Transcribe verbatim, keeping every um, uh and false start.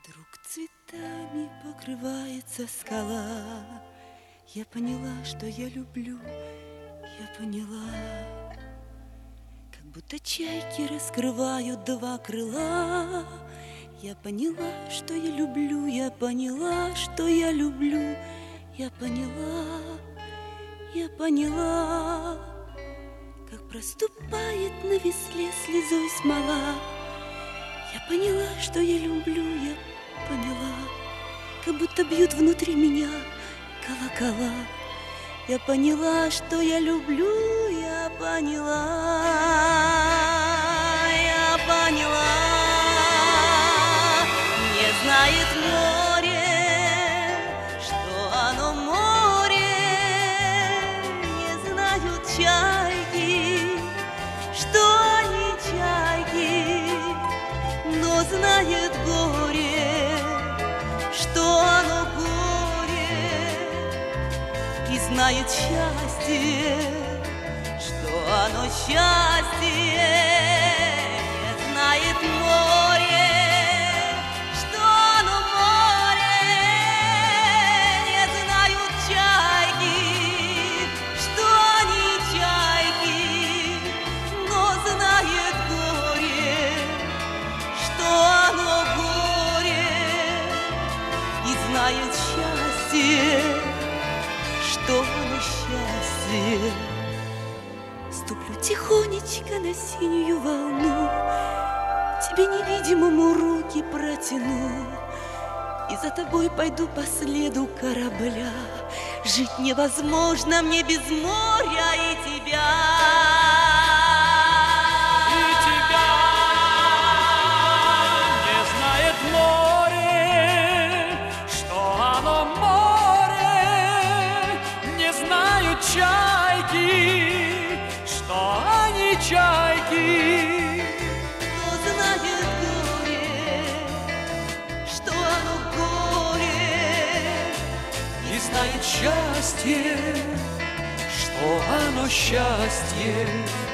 Вдруг цветами покрывается скала. Я поняла, что я люблю, я поняла. Как будто чайки раскрывают два крыла. Я поняла, что я люблю, я поняла, что я люблю. Я поняла, я поняла, как проступает на весле слезой смола. Я поняла, что я люблю, я поняла, как будто бьют внутри меня колокола. Я поняла, что я люблю, я поняла, я поняла. Не знает море, что оно море, не знают чайки, что они чайки, но знает горе, что оно горе, и знает счастье, что оно счастье. Не знает море, что оно море, не знают чайки, что они чайки, но знает горе, что оно горе, и знает счастье, что оно счастье. Ступлю тихонечко на синюю волну, тебе невидимому руки протяну, и за тобой пойду по следу корабля. Жить невозможно мне без моря и тебя. Чайки, что они чайки, но знает горе, что оно горе, и знает счастье, что оно счастье.